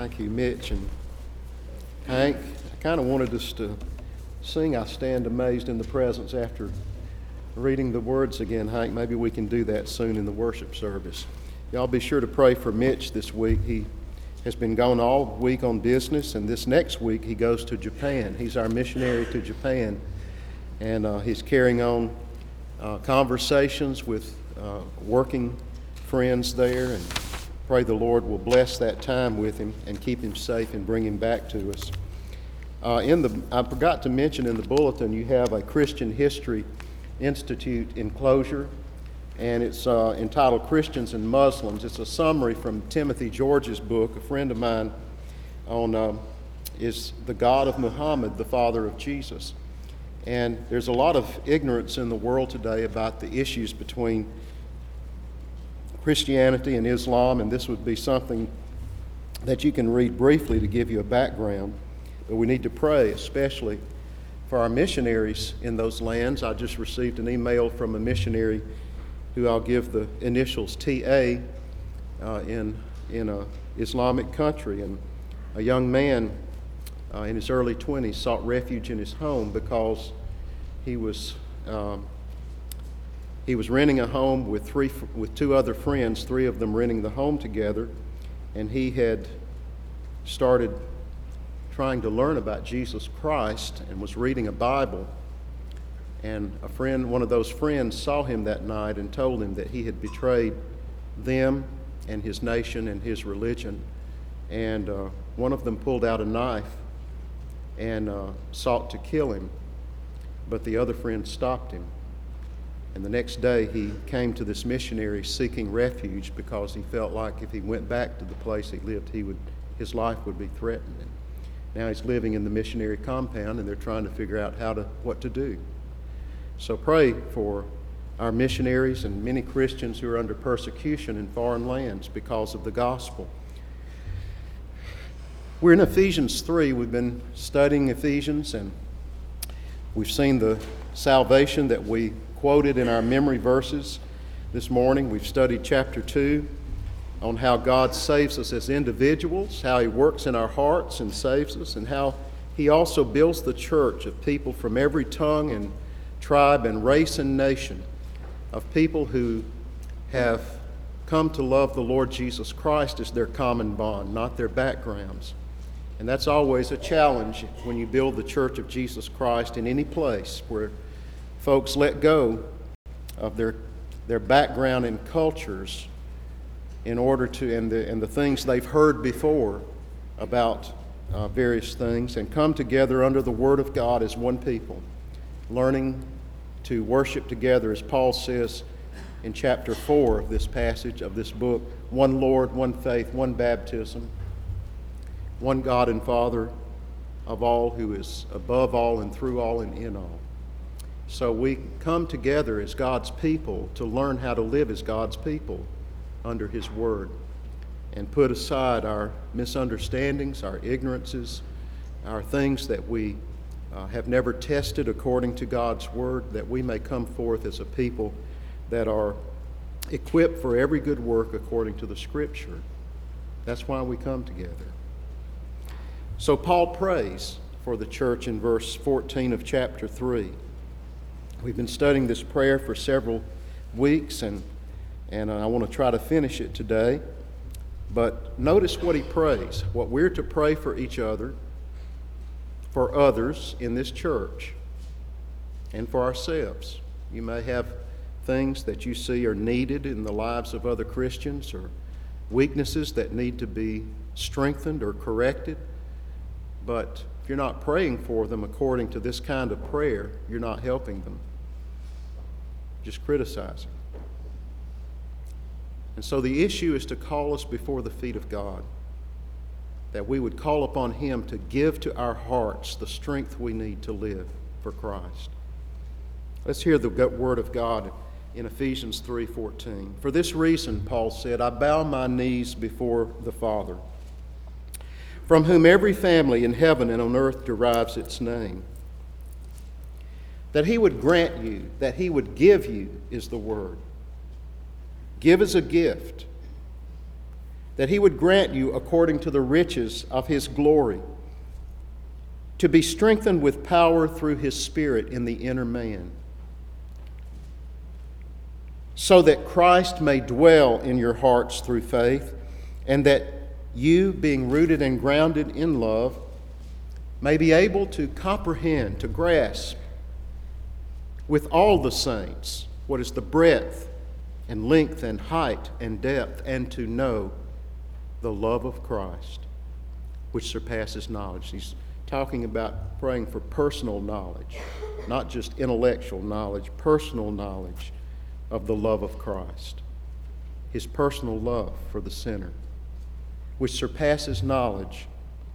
Thank you, Mitch and Hank. I kind of wanted us to sing I Stand Amazed in the Presence after reading the words again, Hank. Maybe we can do that soon in the worship service. Y'all be sure to pray for Mitch this week. He has been gone all week on business, and this next week he goes to Japan. He's our missionary to Japan, and he's carrying on conversations with working friends there, and pray the Lord will bless that time with him and keep him safe and bring him back to us. I forgot to mention in the bulletin you have a Christian History Institute enclosure, and it's entitled Christians and Muslims. It's a summary from Timothy George's book. A friend of mine is the God of Muhammad, the father of Jesus. And there's a lot of ignorance in the world today about the issues between Christianity and Islam, and this would be something that you can read briefly to give you a background. But we need to pray, especially for our missionaries in those lands. I just received an email from a missionary who I'll give the initials TA in a Islamic country, and a young man in his early 20s sought refuge in his home because he was renting a home with two other friends, three of them renting the home together, and he had started trying to learn about Jesus Christ and was reading a Bible. And one of those friends saw him that night and told him that he had betrayed them and his nation and his religion. And one of them pulled out a knife and sought to kill him, but the other friend stopped him. And the next day he came to this missionary seeking refuge because he felt like if he went back to the place he lived, his life would be threatened. And now he's living in the missionary compound, and they're trying to figure out what to do. So pray for our missionaries and many Christians who are under persecution in foreign lands because of the gospel. We're in Ephesians 3. We've been studying Ephesians, and we've seen the salvation that we quoted in our memory verses this morning. We've studied chapter 2 on how God saves us as individuals, how He works in our hearts and saves us, and how He also builds the church of people from every tongue and tribe and race and nation, of people who have come to love the Lord Jesus Christ as their common bond, not their backgrounds. And that's always a challenge when you build the church of Jesus Christ in any place where folks let go of their background and cultures in order to, and the things they've heard before about various things, and come together under the Word of God as one people, learning to worship together, as Paul says in chapter 4 of this passage of this book, one Lord, one faith, one baptism, one God and Father of all, who is above all and through all and in all. So we come together as God's people to learn how to live as God's people under His Word, and put aside our misunderstandings, our ignorances, our things that we have never tested according to God's Word, that we may come forth as a people that are equipped for every good work according to the Scripture. That's why we come together. So Paul prays for the church in verse 14 of chapter 3. We've been studying this prayer for several weeks, and I want to try to finish it today. But notice what he prays, what we're to pray for each other, for others in this church, and for ourselves. You may have things that you see are needed in the lives of other Christians, or weaknesses that need to be strengthened or corrected. But if you're not praying for them according to this kind of prayer, you're not helping them. Just criticizing. And so the issue is to call us before the feet of God, that we would call upon Him to give to our hearts the strength we need to live for Christ. Let's hear the word of God in Ephesians 3:14. For this reason, Paul said, I bow my knees before the Father, from whom every family in heaven and on earth derives its name, that He would grant you, that He would give you, is the word. Give as a gift that He would grant you according to the riches of His glory, to be strengthened with power through His Spirit in the inner man, so that Christ may dwell in your hearts through faith, and that you, being rooted and grounded in love, may be able to comprehend, to grasp with all the saints what is the breadth and length and height and depth, and to know the love of Christ, which surpasses knowledge. He's talking about praying for personal knowledge, not just intellectual knowledge, personal knowledge of the love of Christ, His personal love for the sinner, which surpasses knowledge,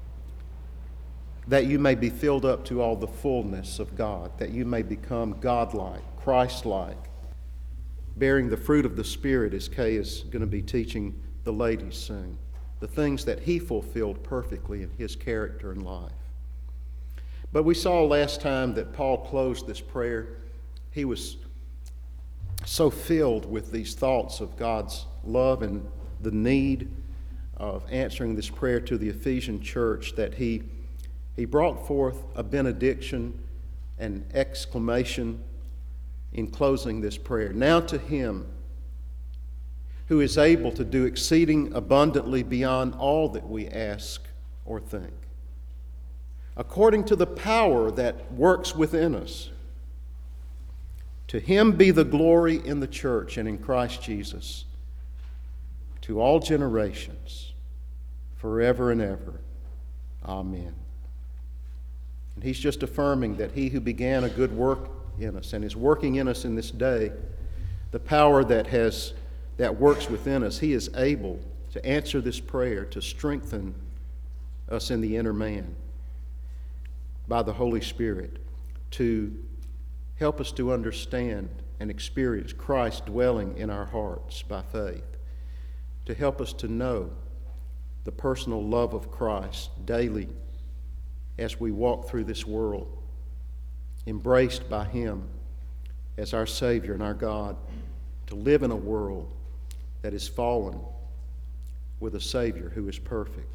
that you may be filled up to all the fullness of God, that you may become God-like, Christ-like, bearing the fruit of the Spirit, as Kay is going to be teaching the ladies soon, the things that He fulfilled perfectly in His character and life. But we saw last time that Paul closed this prayer. He was so filled with these thoughts of God's love and the need of answering this prayer to the Ephesian church that he brought forth a benediction and exclamation in closing this prayer. Now to Him who is able to do exceeding abundantly beyond all that we ask or think, according to the power that works within us. To Him be the glory in the church and in Christ Jesus, to all generations, forever and ever. Amen. And he's just affirming that He who began a good work in us and is working in us in this day, the power that works within us, He is able to answer this prayer, to strengthen us in the inner man by the Holy Spirit, to help us to understand and experience Christ dwelling in our hearts by faith, to help us to know the personal love of Christ daily as we walk through this world, embraced by Him as our Savior and our God, to live in a world that is fallen with a Savior who is perfect.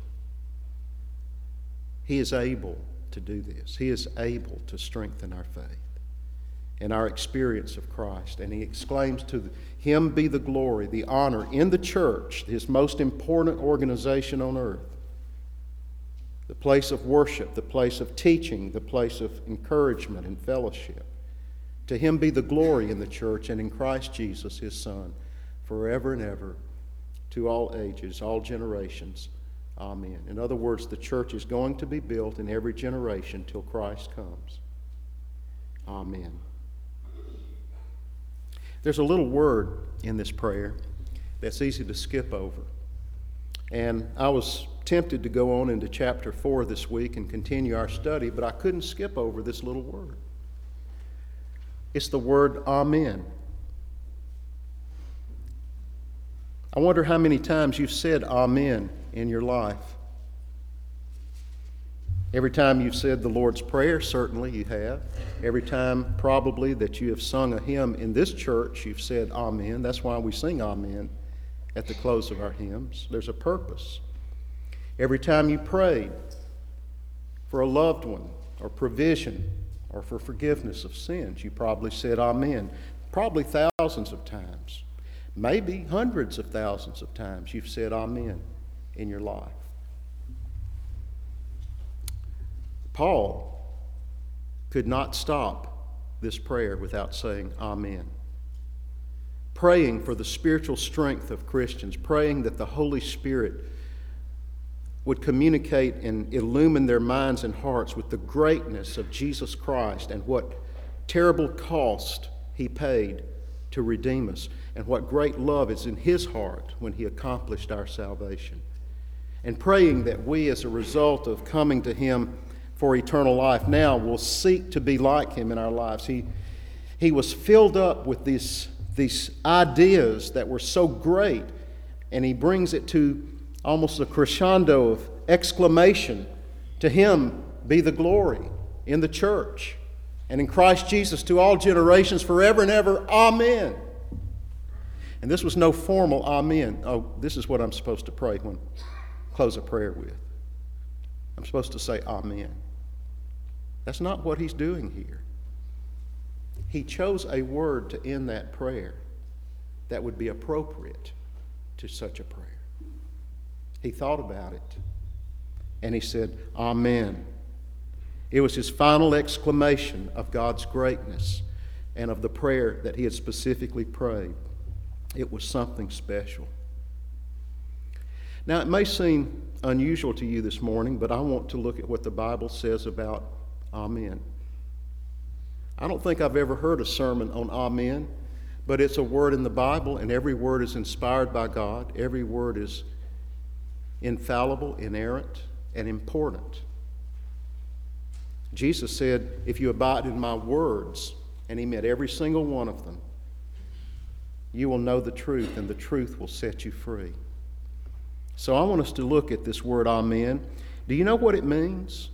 He is able to do this. He is able to strengthen our faith and our experience of Christ. And he exclaims, to Him be the glory, the honor in the church, His most important organization on earth, the place of worship, the place of teaching, the place of encouragement and fellowship. To Him be the glory in the church and in Christ Jesus, His Son, forever and ever, to all ages, all generations. Amen. In other words, the church is going to be built in every generation till Christ comes. Amen. There's a little word in this prayer that's easy to skip over. And I was tempted to go on into chapter 4 this week and continue our study, but I couldn't skip over this little word. It's the word Amen. I wonder how many times you've said Amen in your life. Every time you've said the Lord's Prayer, certainly you have. Every time probably that you have sung a hymn in this church, you've said Amen. That's why we sing Amen at the close of our hymns. There's a purpose. Every time you prayed for a loved one or provision or for forgiveness of sins, you probably said Amen. Probably thousands of times. Maybe hundreds of thousands of times you've said Amen in your life. Paul could not stop this prayer without saying Amen. Praying for the spiritual strength of Christians, praying that the Holy Spirit would communicate and illumine their minds and hearts with the greatness of Jesus Christ and what terrible cost He paid to redeem us, and what great love is in His heart when He accomplished our salvation. And praying that we, as a result of coming to Him for eternal life, now will seek to be like Him in our lives. He was filled up with these ideas that were so great, and he brings it to almost a crescendo of exclamation. To Him be the glory in the church and in Christ Jesus to all generations forever and ever. Amen. And this was no formal amen. Oh, this is what I'm supposed to pray when I close a prayer with. I'm supposed to say amen. That's not what he's doing here. He chose a word to end that prayer that would be appropriate to such a prayer. He thought about it, and he said, amen. It was his final exclamation of God's greatness and of the prayer that he had specifically prayed. It was something special. Now, it may seem unusual to you this morning, but I want to look at what the Bible says about amen. I don't think I've ever heard a sermon on amen, but it's a word in the Bible, and every word is inspired by God. Every word is infallible, inerrant, and important. Jesus said, if you abide in my words, and he meant every single one of them, you will know the truth, and the truth will set you free. So I want us to look at this word amen. Do you know what it means?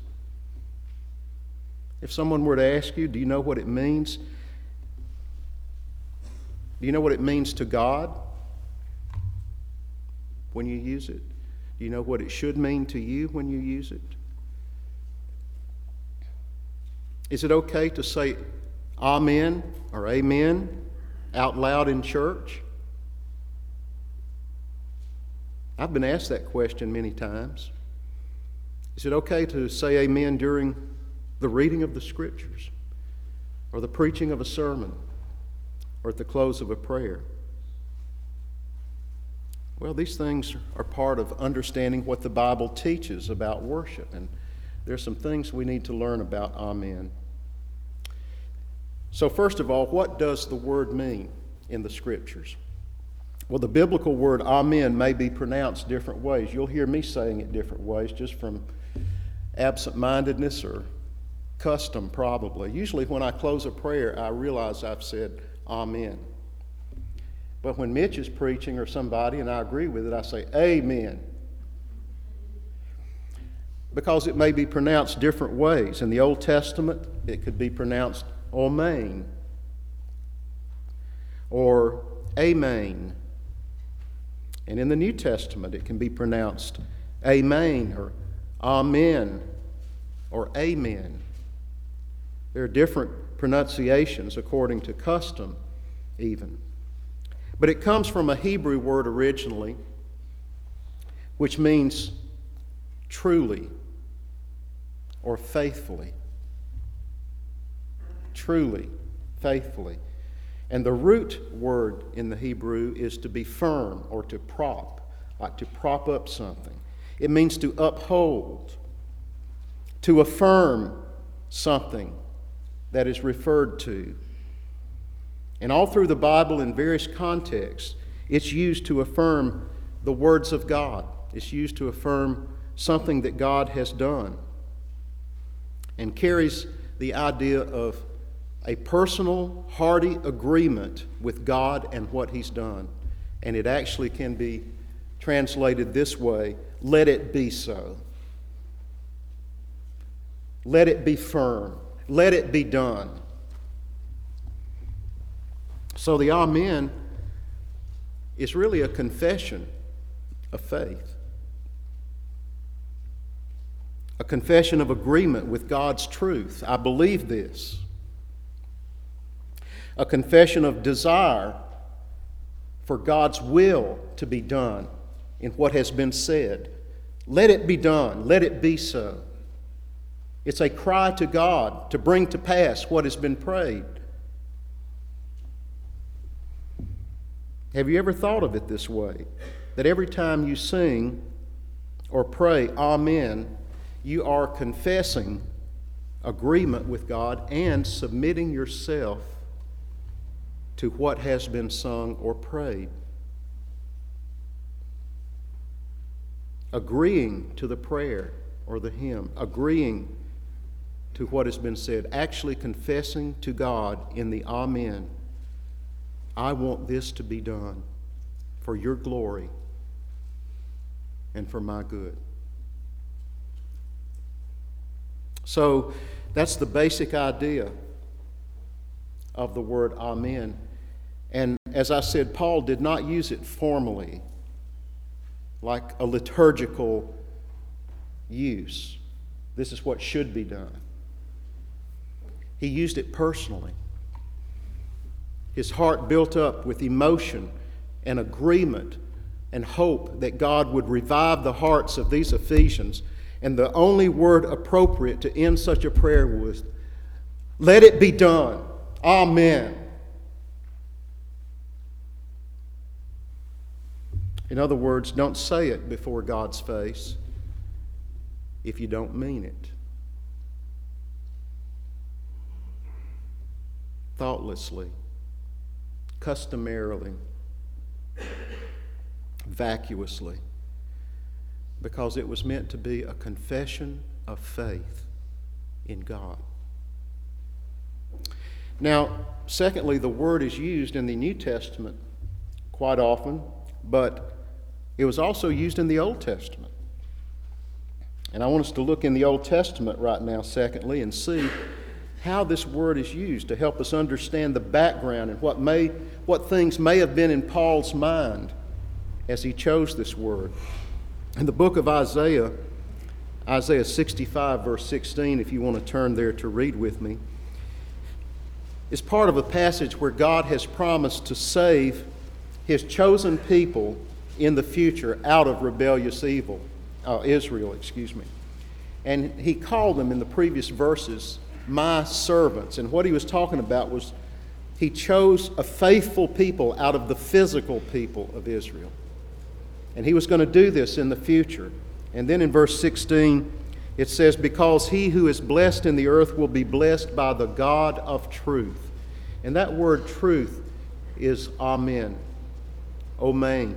If someone were to ask you, do you know what it means? Do you know what it means to God when you use it? Do you know what it should mean to you when you use it? Is it okay to say amen or amen out loud in church? I've been asked that question many times. Is it okay to say amen during the reading of the Scriptures or the preaching of a sermon or at the close of a prayer? Well, these things are part of understanding what the Bible teaches about worship, and there's some things we need to learn about amen. So first of all, what does the word mean in the Scriptures? Well, the biblical word amen may be pronounced different ways. You'll hear me saying it different ways just from absent-mindedness or custom probably. Usually when I close a prayer, I realize I've said amen. But when Mitch is preaching or somebody and I agree with it, I say amen. Because it may be pronounced different ways. In the Old Testament, it could be pronounced amen or amen. And in the New Testament, it can be pronounced amen or amen or amen. There are different pronunciations according to custom even. But it comes from a Hebrew word originally, which means truly or faithfully. Truly, faithfully. And the root word in the Hebrew is to be firm or to prop, like to prop up something. It means to uphold, to affirm something that is referred to. And all through the Bible in various contexts, it's used to affirm the words of God. It's used to affirm something that God has done, and carries the idea of a personal, hearty agreement with God and what He's done. And it actually can be translated this way: let it be so. Let it be firm. Let it be done. So the amen is really a confession of faith, a confession of agreement with God's truth. I believe this. A confession of desire for God's will to be done in what has been said. Let it be done. Let it be so. It's a cry to God to bring to pass what has been prayed. Have you ever thought of it this way? That every time you sing or pray amen, you are confessing agreement with God and submitting yourself to what has been sung or prayed. Agreeing to the prayer or the hymn, agreeing to what has been said, actually confessing to God in the amen, I want this to be done for your glory and for my good. So that's the basic idea of the word amen. And as I said, Paul did not use it formally, like a liturgical use. This is what should be done. He used it personally. His heart built up with emotion and agreement and hope that God would revive the hearts of these Ephesians. And the only word appropriate to end such a prayer was, "Let it be done. Amen." In other words, don't say it before God's face if you don't mean it. Thoughtlessly, customarily, vacuously, because it was meant to be a confession of faith in God. Now, secondly, the word is used in the New Testament quite often, but it was also used in the Old Testament. And I want us to look in the Old Testament right now, secondly, and see how this word is used to help us understand the background and what things may have been in Paul's mind as he chose this word. In the book of Isaiah, Isaiah 65, verse 16, if you want to turn there to read with me, is part of a passage where God has promised to save His chosen people in the future out of rebellious Israel. And He called them in the previous verses my servants. And what He was talking about was He chose a faithful people out of the physical people of Israel. And He was going to do this in the future. And then in verse 16, it says, "Because he who is blessed in the earth will be blessed by the God of truth." And that word truth is amen, omein.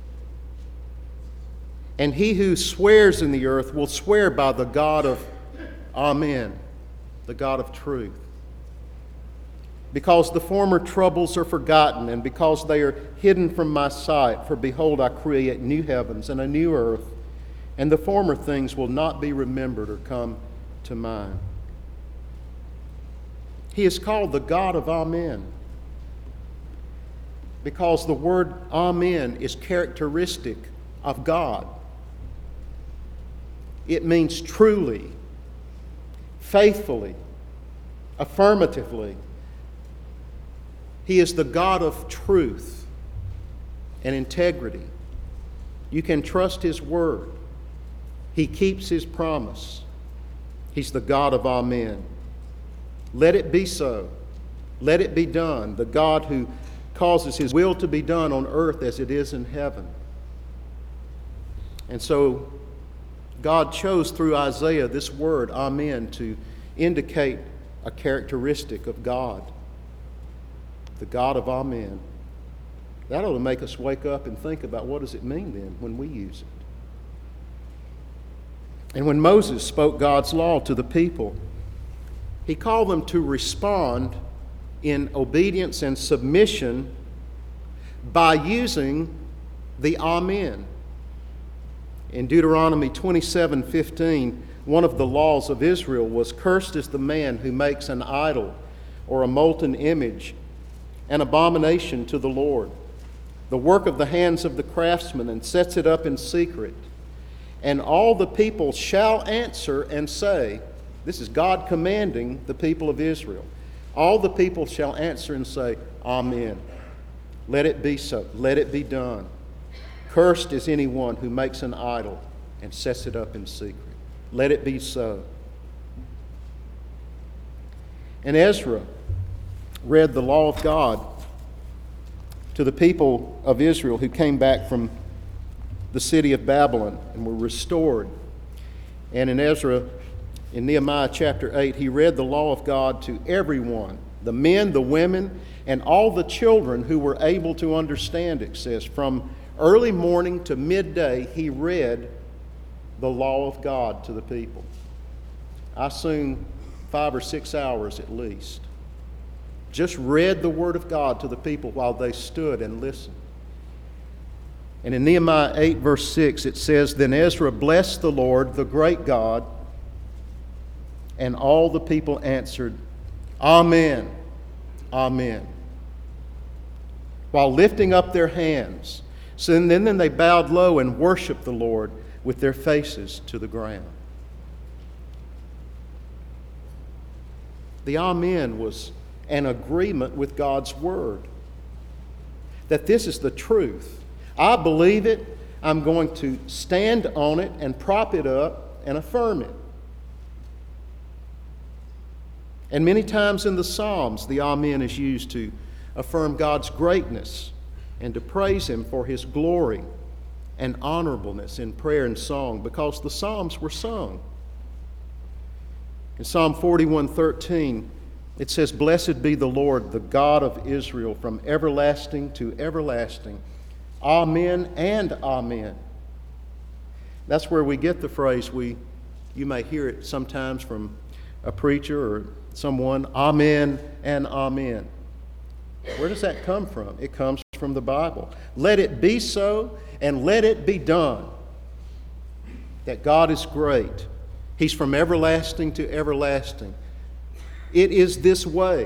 "And he who swears in the earth will swear by the God of amen, the God of truth. Because the former troubles are forgotten, and because they are hidden from my sight, for behold, I create new heavens and a new earth, and the former things will not be remembered or come to mind." He is called the God of amen, because the word amen is characteristic of God. It means truly, faithfully, affirmatively. He is the God of truth and integrity. You can trust His word. He keeps His promise. He's the God of amen. Let it be so. Let it be done. The God who causes His will to be done on earth as it is in heaven. And so God chose through Isaiah this word, amen, to indicate a characteristic of God. The God of amen. That ought to make us wake up and think about, what does it mean then when we use it? And when Moses spoke God's law to the people, he called them to respond in obedience and submission by using the amen. In Deuteronomy 27:15, one of the laws of Israel was, "Cursed is the man who makes an idol or a molten image, an abomination to the Lord, the work of the hands of the craftsman, and sets it up in secret. And all the people shall answer and say," this is God commanding the people of Israel, "all the people shall answer and say, Amen. Let it be so. Let it be done. Cursed is anyone who makes an idol and sets it up in secret. Let it be so." And Ezra read the law of God to the people of Israel who came back from the city of Babylon and were restored. And in Nehemiah chapter 8, he read the law of God to everyone, the men, the women, and all the children who were able to understand, it says. From early morning to midday, he read the law of God to the people. I assume 5 or 6 hours at least. Just read the word of God to the people while they stood and listened. And in Nehemiah 8, verse 6, it says, "Then Ezra blessed the Lord, the great God, and all the people answered, Amen, Amen." while lifting up their hands. So then they bowed low and worshiped the Lord with their faces to the ground. The Amen was an agreement with God's Word, that this is the truth. I believe it. I'm going to stand on it and prop it up and affirm it. And many times in the Psalms, the Amen is used to affirm God's greatness and to praise Him for His glory and honorableness in prayer and song, because the Psalms were sung. In Psalm 41:13, it says, "Blessed be the Lord, the God of Israel, from everlasting to everlasting. Amen and amen." That's where we get the phrase, you may hear it sometimes from a preacher or someone, amen and amen. Where does that come from? It comes from the Bible. Let it be so and let it be done. That God is great. He's from everlasting to everlasting. It is this way.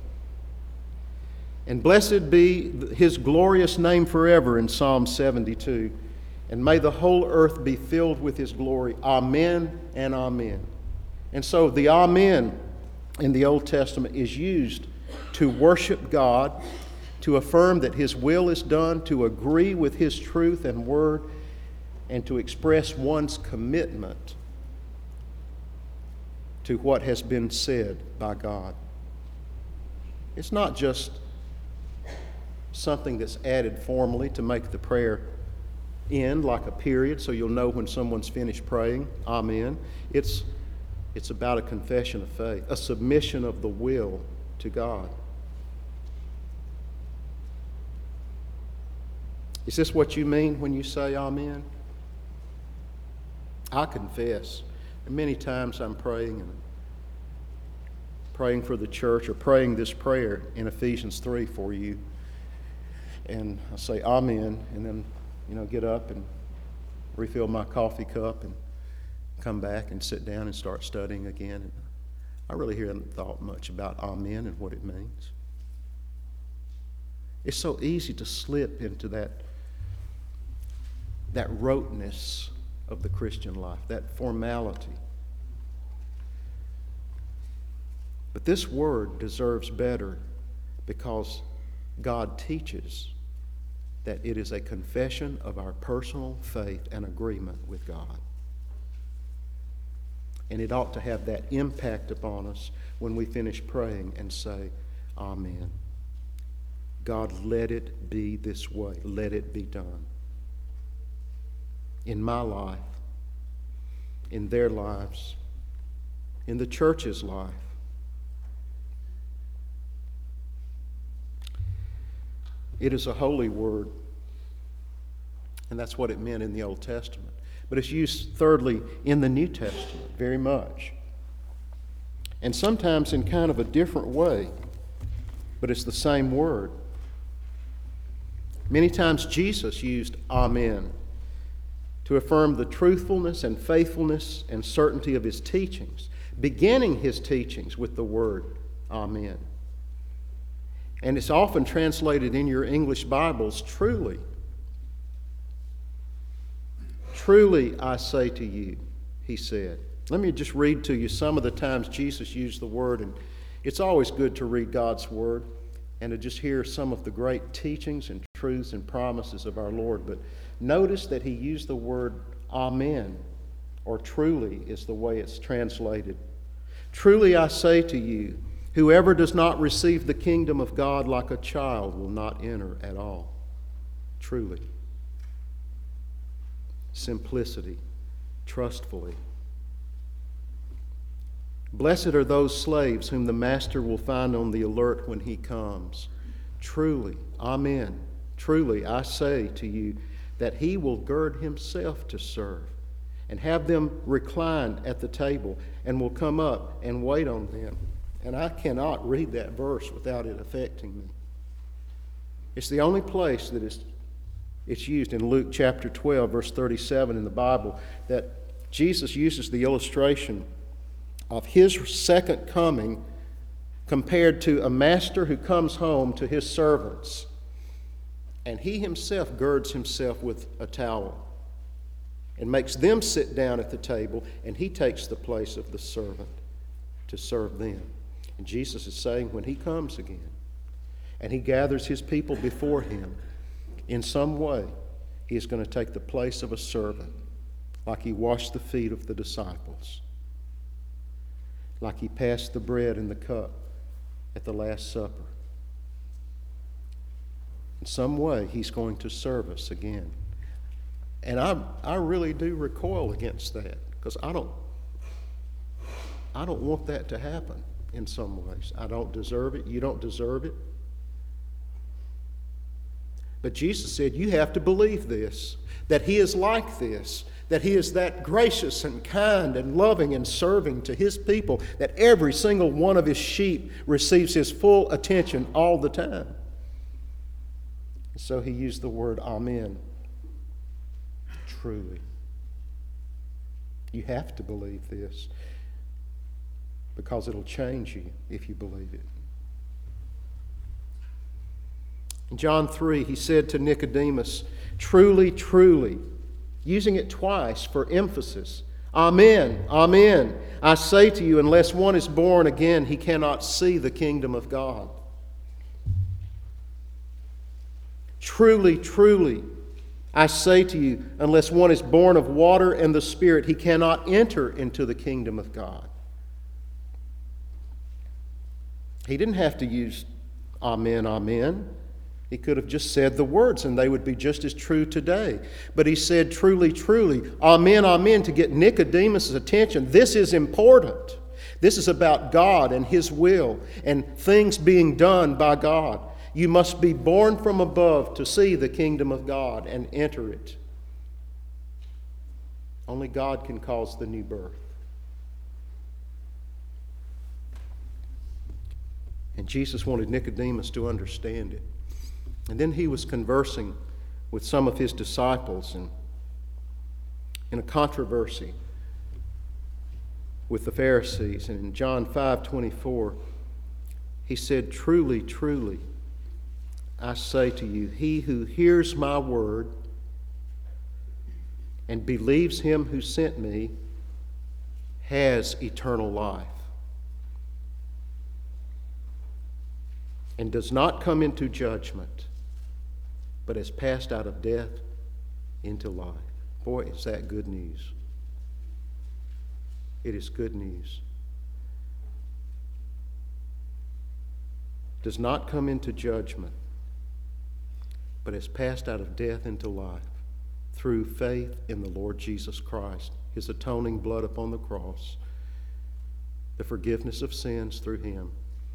And blessed be His glorious name forever in Psalm 72. And may the whole earth be filled with His glory. Amen and amen. And so the amen in the Old Testament is used to worship God, to affirm that His will is done, to agree with His truth and word, and to express one's commitment to what has been said by God. It's not just something that's added formally to make the prayer end like a period so you'll know when someone's finished praying, amen. It's about a confession of faith, a submission of the will to God. Is this what you mean when you say amen? I confess. Many times I'm praying for the church or praying this prayer in Ephesians 3 for you. And I say amen, and then, get up and refill my coffee cup and come back and sit down and start studying again. And I really haven't thought much about amen and what it means. It's so easy to slip into that roteness of the Christian life, that formality. But this word deserves better because God teaches that it is a confession of our personal faith and agreement with God. And it ought to have that impact upon us when we finish praying and say, amen. God, let it be this way. Let it be done. In my life, in their lives, in the church's life. It is a holy word, and that's what it meant in the Old Testament. But it's used, thirdly, in the New Testament very much. And sometimes in kind of a different way, but it's the same word. Many times Jesus used amen to affirm the truthfulness and faithfulness and certainty of His teachings, beginning His teachings with the word amen. And it's often translated in your English Bibles, truly. Truly I say to you, He said. Let me just read to you some of the times Jesus used the word, and it's always good to read God's word and to just hear some of the great teachings and truths and promises of our Lord. But notice that He used the word amen, or truly is the way it's translated. Truly I say to you, whoever does not receive the kingdom of God like a child will not enter at all. Truly. Simplicity, trustfully. Blessed are those slaves whom the master will find on the alert when he comes. Truly, amen. Truly, I say to you that he will gird himself to serve and have them reclined at the table and will come up and wait on them. And I cannot read that verse without it affecting me. It's the only place that it's used in Luke chapter 12, verse 37 in the Bible, that Jesus uses the illustration of His second coming compared to a master who comes home to his servants. And he himself girds himself with a towel and makes them sit down at the table, and he takes the place of the servant to serve them. And Jesus is saying when he comes again and he gathers his people before him, in some way he is going to take the place of a servant, like he washed the feet of the disciples, like he passed the bread and the cup at the Last Supper. In some way he's going to serve us again. And I really do recoil against that, because I don't want that to happen in some ways. I don't deserve it. You don't deserve it. But Jesus said, you have to believe this, that he is like this, that he is that gracious and kind and loving and serving to his people, that every single one of his sheep receives his full attention all the time. So he used the word amen. Truly. You have to believe this, because it'll change you if you believe it. In John 3, he said to Nicodemus, truly, truly, using it twice for emphasis, amen, amen, I say to you, unless one is born again, he cannot see the kingdom of God. Truly, truly, I say to you, unless one is born of water and the Spirit, he cannot enter into the kingdom of God. He didn't have to use amen, amen. He could have just said the words and they would be just as true today. But he said, truly, truly, amen, amen, to get Nicodemus' attention. This is important. This is about God and his will and things being done by God. You must be born from above to see the kingdom of God and enter it. Only God can cause the new birth. And Jesus wanted Nicodemus to understand it. And then he was conversing with some of his disciples and in a controversy with the Pharisees. And in John 5:24, he said, truly, truly, I say to you, he who hears my word and believes him who sent me has eternal life and does not come into judgment, but has passed out of death into life. Boy, is that good news. It is good news. Does not come into judgment, but has passed out of death into life through faith in the Lord Jesus Christ, his atoning blood upon the cross, the forgiveness of sins through him,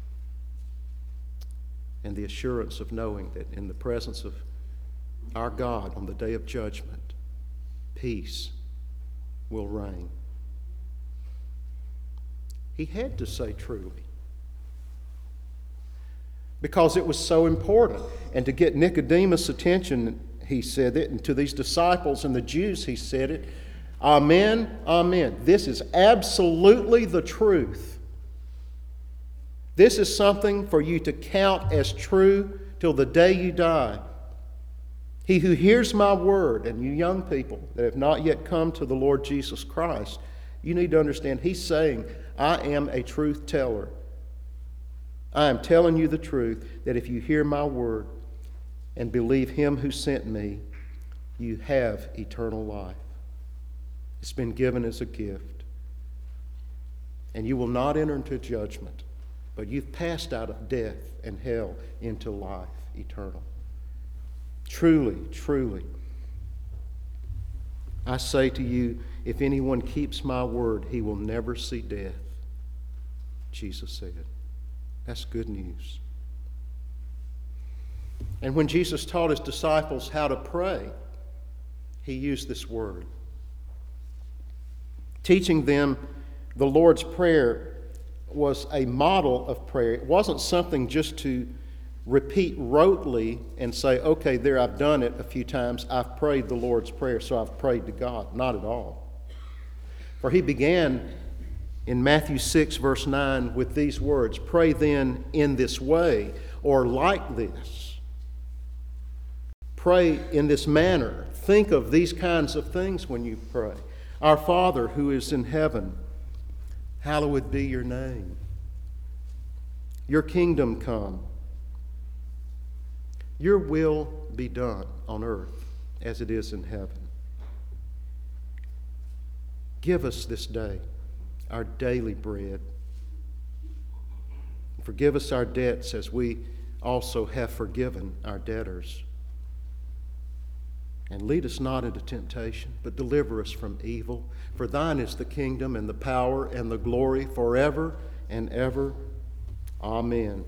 and the assurance of knowing that in the presence of our God on the day of judgment, peace will reign. He had to say truly, because it was so important. And to get Nicodemus' attention, he said it, and to these disciples and the Jews, he said it. Amen, amen. This is absolutely the truth. This is something for you to count as true till the day you die. He who hears my word, and you young people that have not yet come to the Lord Jesus Christ, you need to understand, he's saying, I am a truth teller. I am telling you the truth, that if you hear my word and believe him who sent me, you have eternal life. It's been given as a gift. And you will not enter into judgment, but you've passed out of death and hell into life eternal. Truly, truly, I say to you, if anyone keeps my word, he will never see death, Jesus said. That's good news. And when Jesus taught his disciples how to pray, he used this word. Teaching them the Lord's Prayer was a model of prayer. It wasn't something just to repeat rotely and say, okay, there, I've done it a few times. I've prayed the Lord's Prayer, so I've prayed to God. Not at all. For he began in Matthew 6, verse 9, with these words, pray then in this way, or like this. Pray in this manner. Think of these kinds of things when you pray. Our Father who is in heaven, hallowed be your name. Your kingdom come. Your will be done on earth as it is in heaven. Give us this day our daily bread. Forgive us our debts as we also have forgiven our debtors. And lead us not into temptation, but deliver us from evil. For thine is the kingdom and the power and the glory forever and ever. Amen.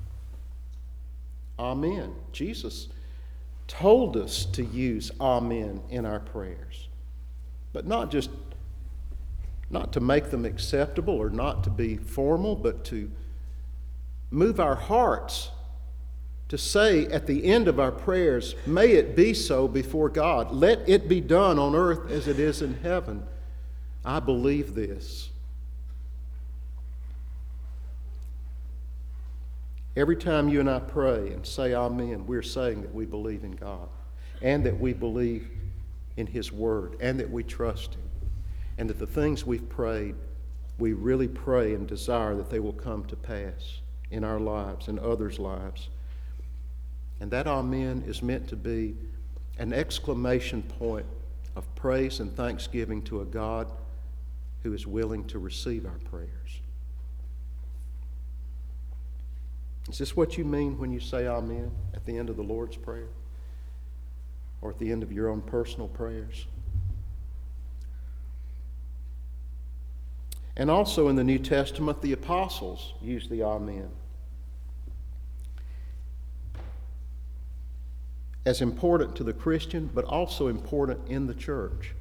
Amen. Jesus told us to use amen in our prayers. But not to make them acceptable or not to be formal, but to move our hearts to say at the end of our prayers, may it be so before God. Let it be done on earth as it is in heaven. I believe this. Every time you and I pray and say amen, we're saying that we believe in God and that we believe in His Word and that we trust Him and that the things we've prayed, we really pray and desire that they will come to pass in our lives and others' lives. And that amen is meant to be an exclamation point of praise and thanksgiving to a God who is willing to receive our prayers. Is this what you mean when you say amen at the end of the Lord's Prayer? Or at the end of your own personal prayers? And also in the New Testament, the apostles used the amen. As important to the Christian, but also important in the church.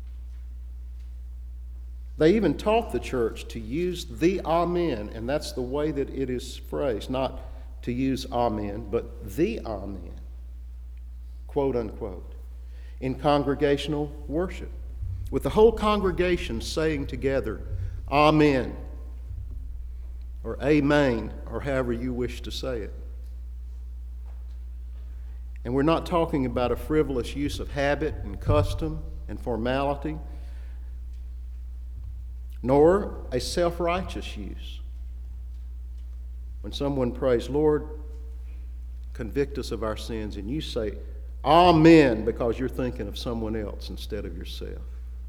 They even taught the church to use the amen, and that's the way that it is phrased, not to use amen, but the amen, quote unquote, in congregational worship, with the whole congregation saying together, amen, or amen, or however you wish to say it. And we're not talking about a frivolous use of habit and custom and formality, nor a self-righteous use. When someone prays, Lord, convict us of our sins, and you say, amen, because you're thinking of someone else instead of yourself.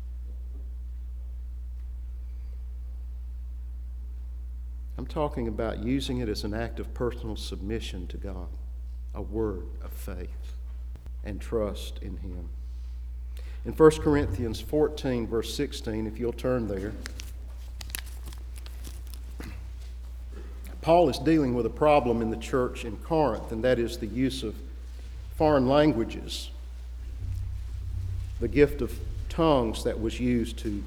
I'm talking about using it as an act of personal submission to God. A word of faith and trust in Him. In 1 Corinthians 14, verse 16, if you'll turn there, Paul is dealing with a problem in the church in Corinth, and that is the use of foreign languages, the gift of tongues that was used to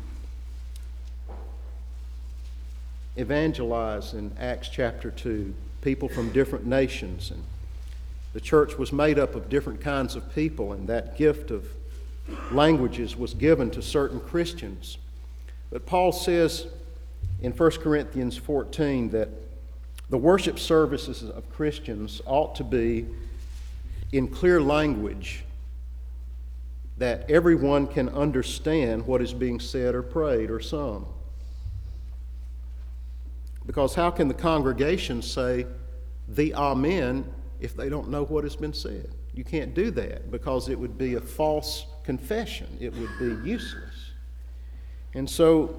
evangelize in Acts chapter 2, people from different nations. And the church was made up of different kinds of people, and that gift of languages was given to certain Christians. But Paul says in 1 Corinthians 14 that the worship services of Christians ought to be in clear language that everyone can understand what is being said or prayed or sung. Because how can the congregation say the amen if they don't know what has been said? You can't do that because it would be a false confession. It would be useless. And so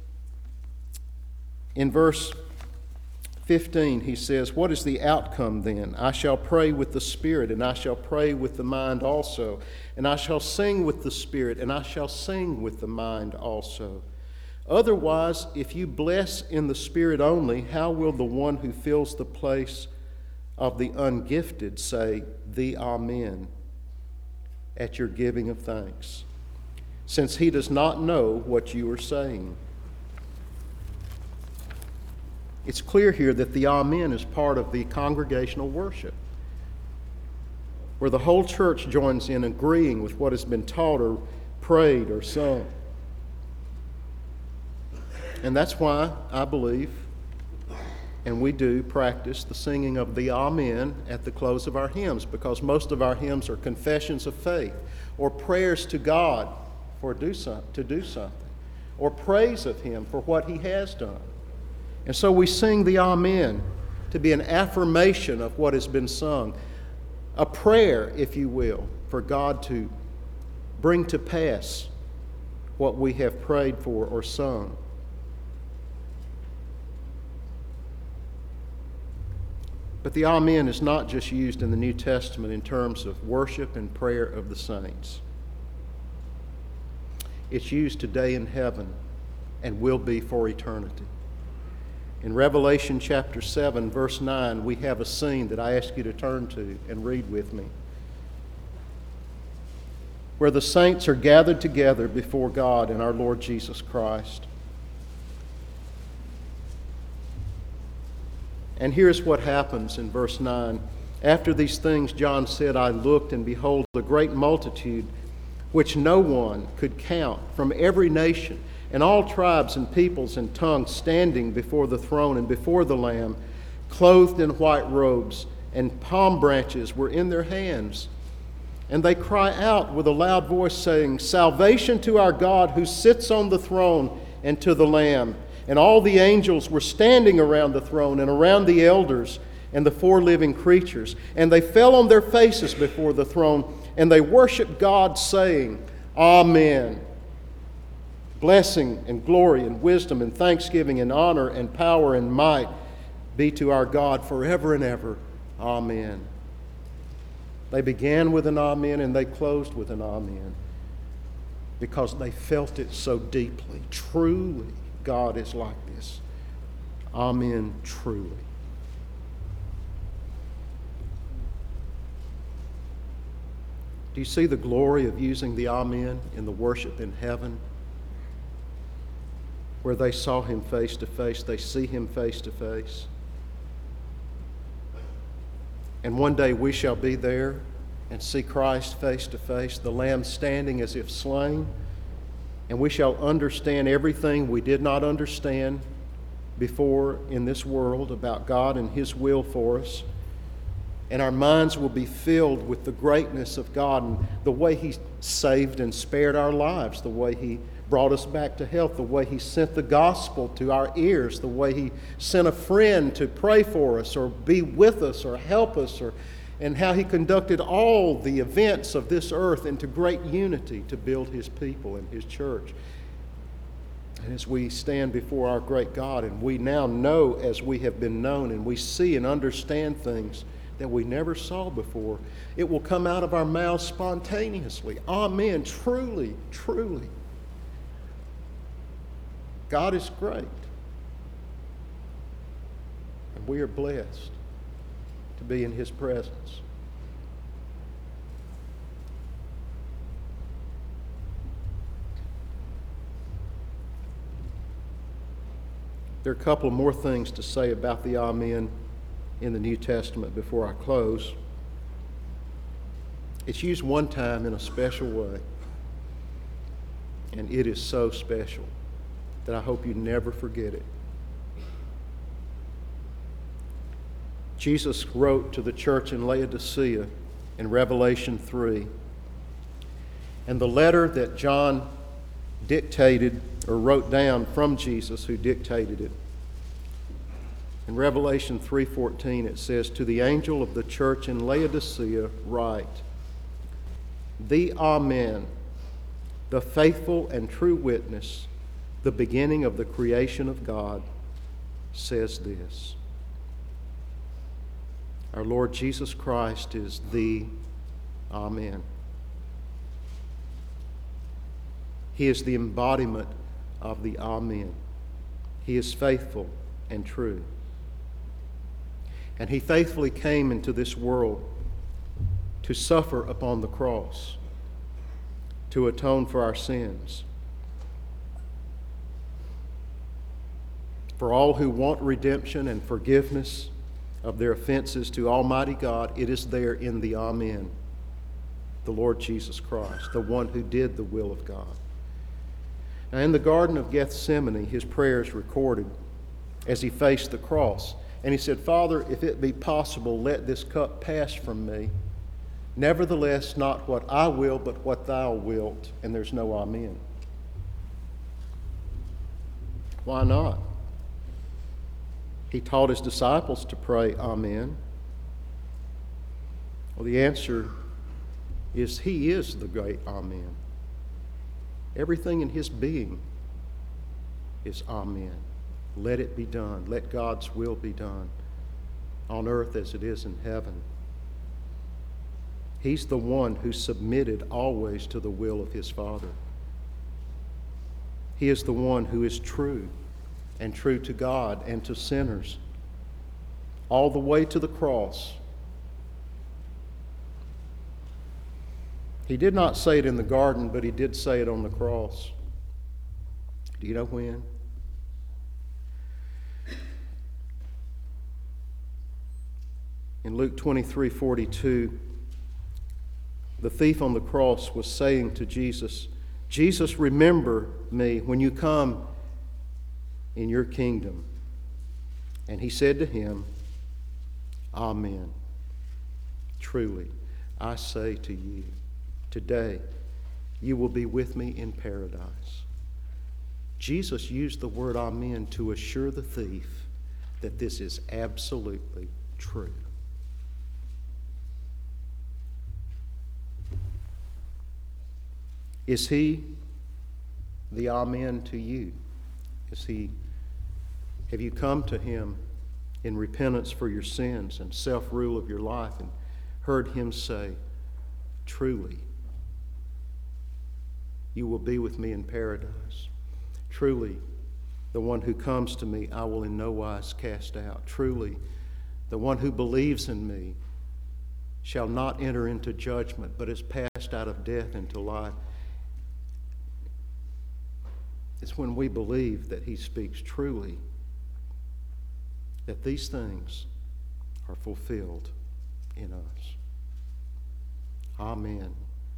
in verse 15 he says, what is the outcome then? I shall pray with the Spirit, and I shall pray with the mind also. And I shall sing with the Spirit, and I shall sing with the mind also. Otherwise, if you bless in the Spirit only, how will the one who fills the place of the ungifted say the amen at your giving of thanks, since he does not know what you are saying? It's clear here that the amen is part of the congregational worship, where the whole church joins in agreeing with what has been taught or prayed or sung. And that's why I believe and we do practice the singing of the Amen at the close of our hymns, because most of our hymns are confessions of faith or prayers to God to do something, or praise of Him for what He has done. And so we sing the Amen to be an affirmation of what has been sung, a prayer, if you will, for God to bring to pass what we have prayed for or sung. But the Amen is not just used in the New Testament in terms of worship and prayer of the saints. It's used today in heaven and will be for eternity. In Revelation chapter 7, verse 9, we have a scene that I ask you to turn to and read with me, where the saints are gathered together before God and our Lord Jesus Christ. And here's what happens in verse 9. After these things, John said, I looked, and behold, a great multitude, which no one could count, from every nation, and all tribes and peoples and tongues, standing before the throne and before the Lamb, clothed in white robes, and palm branches were in their hands. And they cry out with a loud voice, saying, Salvation to our God who sits on the throne and to the Lamb. And all the angels were standing around the throne and around the elders and the four living creatures. And they fell on their faces before the throne, and they worshiped God, saying, Amen. Blessing and glory and wisdom and thanksgiving and honor and power and might be to our God forever and ever. Amen. They began with an amen and they closed with an amen because they felt it so deeply. Truly, God is like this. Amen, truly. Do you see the glory of using the amen in the worship in heaven? Where they saw Him face to face, they see Him face to face. And one day we shall be there and see Christ face to face, the Lamb standing as if slain, and we shall understand everything we did not understand before in this world about God and His will for us. And our minds will be filled with the greatness of God and the way He saved and spared our lives, the way He brought us back to health, the way He sent the gospel to our ears, the way He sent a friend to pray for us or be with us or help us, and how He conducted all the events of this earth into great unity to build His people and His church. And as we stand before our great God, and we now know as we have been known, and we see and understand things that we never saw before, it will come out of our mouths spontaneously. Amen. Truly, truly. God is great. And we are blessed to be in His presence. There are a couple more things to say about the Amen in the New Testament before I close. It's used one time in a special way, and it is so special that I hope you never forget it. Jesus wrote to the church in Laodicea in Revelation 3, and the letter that John dictated or wrote down from Jesus, who dictated it. In Revelation 3:14 it says, To the angel of the church in Laodicea write, The Amen, the faithful and true witness, the beginning of the creation of God, says this. Our Lord Jesus Christ is the Amen. He is the embodiment of the Amen. He is faithful and true. And He faithfully came into this world to suffer upon the cross, to atone for our sins. For all who want redemption and forgiveness of their offenses to Almighty God, it is there in the Amen, the Lord Jesus Christ, the one who did the will of God. Now, in the Garden of Gethsemane, His prayer is recorded as He faced the cross. And he said, Father, if it be possible, let this cup pass from me. Nevertheless, not what I will, but what thou wilt. And there's no amen. Why not? He taught his disciples to pray amen. Well, the answer is he is the great amen. Everything in his being is amen. Let it be done. Let God's will be done on earth as it is in heaven. He's the one who submitted always to the will of his Father. He is the one who is true, and true to God and to sinners, all the way to the cross. He did not say it in the garden, but he did say it on the cross. Do you know when? In Luke 23:42, the thief on the cross was saying to Jesus, Jesus, remember me when you come in your kingdom. And he said to him, Amen. Truly, I say to you, today you will be with me in paradise. Jesus used the word amen to assure the thief that this is absolutely true. Is he the amen to you? Have you come to him in repentance for your sins and self-rule of your life and heard him say, truly, you will be with me in paradise. Truly, the one who comes to me I will in no wise cast out. Truly, the one who believes in me shall not enter into judgment, but is passed out of death into life. It's when we believe that he speaks truly that these things are fulfilled in us. Amen.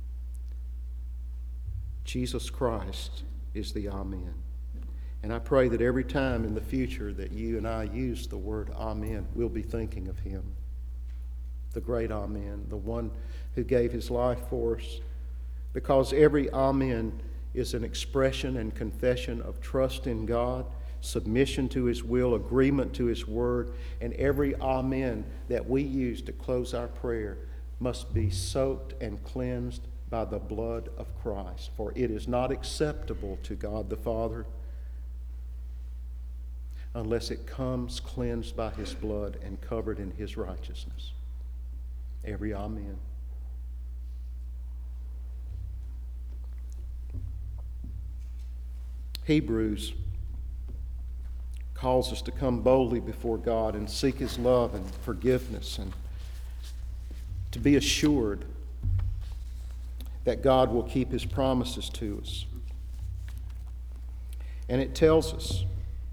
Jesus Christ is the amen. And I pray that every time in the future that you and I use the word amen, we'll be thinking of him. The great amen, the one who gave his life for us. Because every amen is an expression and confession of trust in God, submission to his will, agreement to his word, and every amen that we use to close our prayer must be soaked and cleansed by the blood of Christ. For it is not acceptable to God the Father unless it comes cleansed by his blood and covered in his righteousness. Every amen. Hebrews calls us to come boldly before God and seek his love and forgiveness and to be assured that God will keep his promises to us. And it tells us,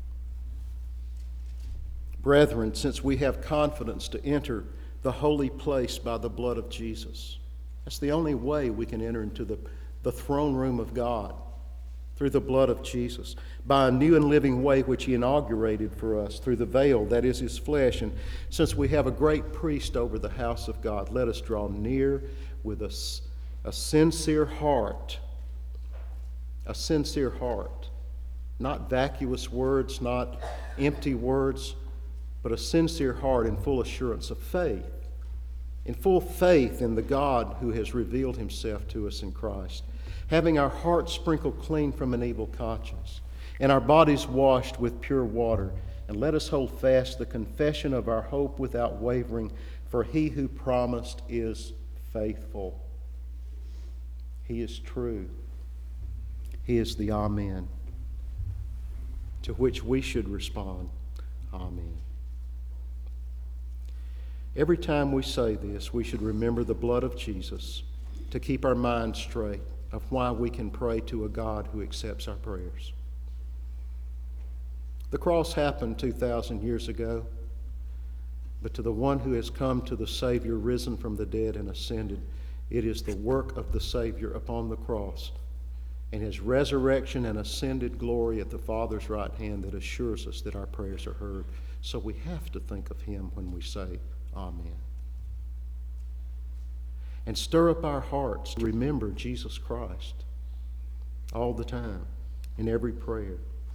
brethren, since we have confidence to enter the holy place by the blood of Jesus. That's the only way we can enter into the throne room of God, through the blood of Jesus, by a new and living way which he inaugurated for us, through the veil, that is his flesh. And since we have a great priest over the house of God, let us draw near with a sincere heart. A sincere heart. Not vacuous words, not empty words, but a sincere heart in full assurance of faith. In full faith in the God who has revealed himself to us in Christ. Having our hearts sprinkled clean from an evil conscience, and our bodies washed with pure water. And let us hold fast the confession of our hope without wavering, for he who promised is faithful. He is true. He is the amen, to which we should respond, amen. Every time we say this, we should remember the blood of Jesus to keep our minds straight of why we can pray to a God who accepts our prayers. The cross happened 2,000 years ago, but to the one who has come to the Savior risen from the dead and ascended, it is the work of the Savior upon the cross and his resurrection and ascended glory at the Father's right hand that assures us that our prayers are heard. So we have to think of him when we say amen. And stir up our hearts to remember Jesus Christ all the time, in every prayer.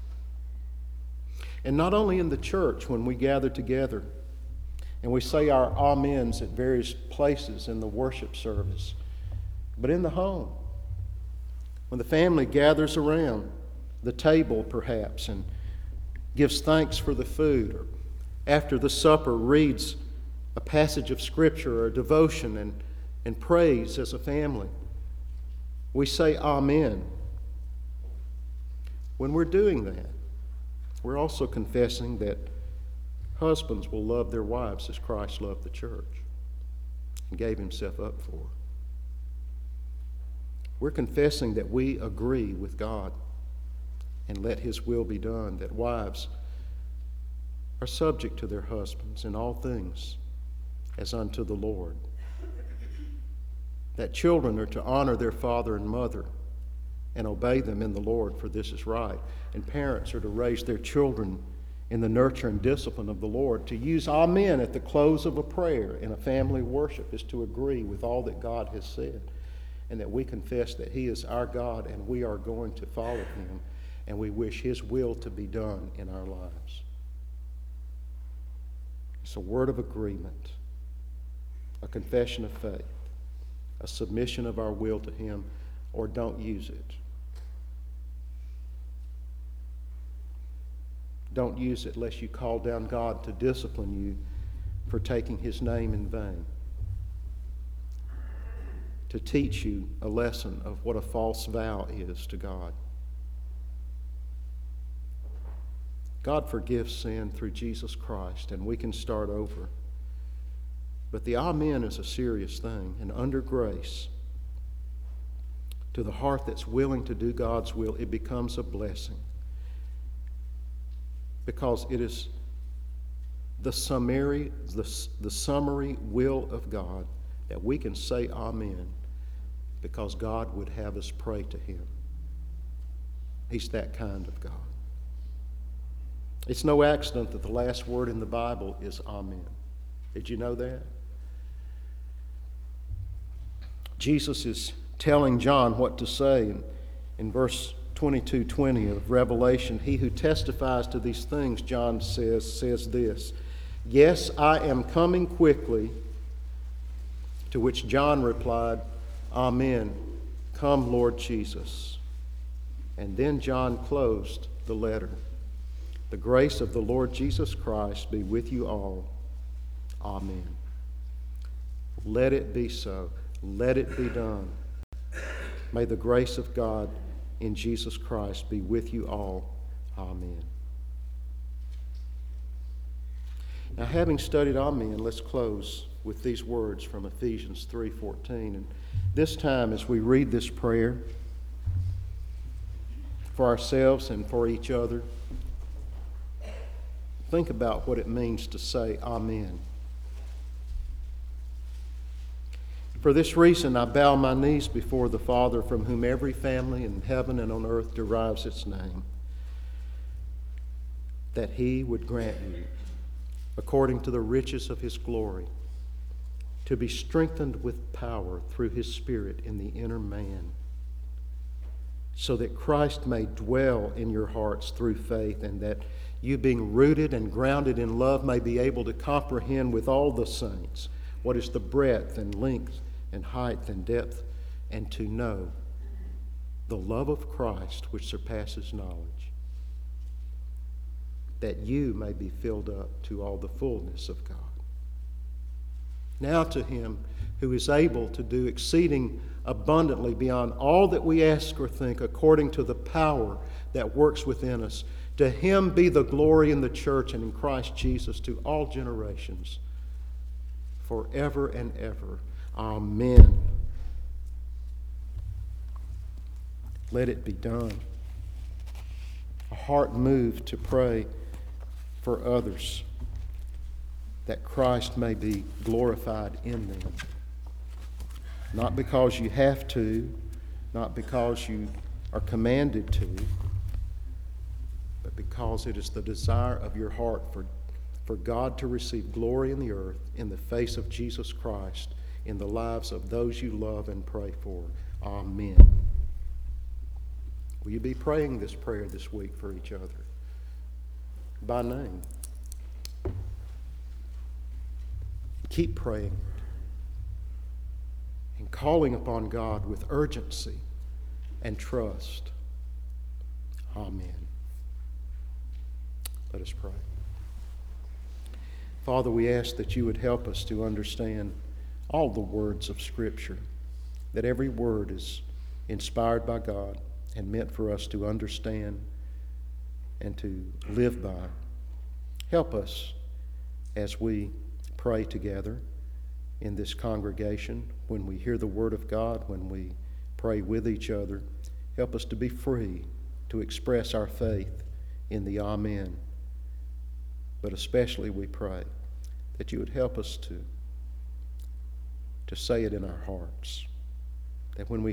And not only in the church when we gather together and we say our amens at various places in the worship service, but in the home, when the family gathers around the table perhaps and gives thanks for the food, or after the supper reads a passage of Scripture or a devotion and prays as a family, we say amen. When we're doing that, we're also confessing that husbands will love their wives as Christ loved the church and gave himself up for. We're confessing that we agree with God and let his will be done, that wives are subject to their husbands in all things as unto the Lord, that children are to honor their father and mother and obey them in the Lord, for this is right, and parents are to raise their children in the nurture and discipline of the Lord. To use amen at the close of a prayer in a family worship is to agree with all that God has said, and that we confess that he is our God and we are going to follow him, and we wish his will to be done in our lives. It's a word of agreement, a confession of faith, a submission of our will to him, or don't use it. Don't use it lest you call down God to discipline you for taking his name in vain, to teach you a lesson of what a false vow is to God. God forgives sin through Jesus Christ, and we can start over. But the amen is a serious thing, and under grace, to the heart that's willing to do God's will, it becomes a blessing. Because it is the summary will of God that we can say amen because God would have us pray to him. He's that kind of God. It's no accident that the last word in the Bible is amen. Did you know that? Jesus is telling John what to say in verse 22:20 of Revelation. He who testifies to these things, John says this, "Yes, I am coming quickly," to which John replied, "Amen. Come, Lord Jesus." And then John closed the letter. The grace of the Lord Jesus Christ be with you all. Amen. Let it be so. Let it be done. May the grace of God in Jesus Christ be with you all. Amen. Now, having studied amen, let's close with these words from Ephesians 3:14. And this time, as we read this prayer for ourselves and for each other, think about what it means to say amen. For this reason, I bow my knees before the Father, from whom every family in heaven and on earth derives its name, that he would grant you, according to the riches of his glory, to be strengthened with power through his Spirit in the inner man, so that Christ may dwell in your hearts through faith, and that you, being rooted and grounded in love, may be able to comprehend with all the saints what is the breadth and length and height and depth, and to know the love of Christ which surpasses knowledge, that you may be filled up to all the fullness of God. Now to him who is able to do exceeding abundantly beyond all that we ask or think, according to the power that works within us, to him be the glory in the church and in Christ Jesus to all generations, forever and ever. Amen. Let it be done. A heart moved to pray for others, that Christ may be glorified in them. Not because you have to, not because you are commanded to, but because it is the desire of your heart for for God to receive glory in the earth in the face of Jesus Christ in the lives of those you love and pray for. Amen. Will you be praying this prayer this week for each other? By name. Keep praying and calling upon God with urgency and trust. Amen. Let us pray. Father, we ask that you would help us to understand all the words of Scripture, that every word is inspired by God and meant for us to understand and to live by. Help us as we pray together in this congregation, when we hear the Word of God, when we pray with each other. Help us to be free to express our faith in the Amen. But especially we pray that you would help us to say it in our hearts, that when we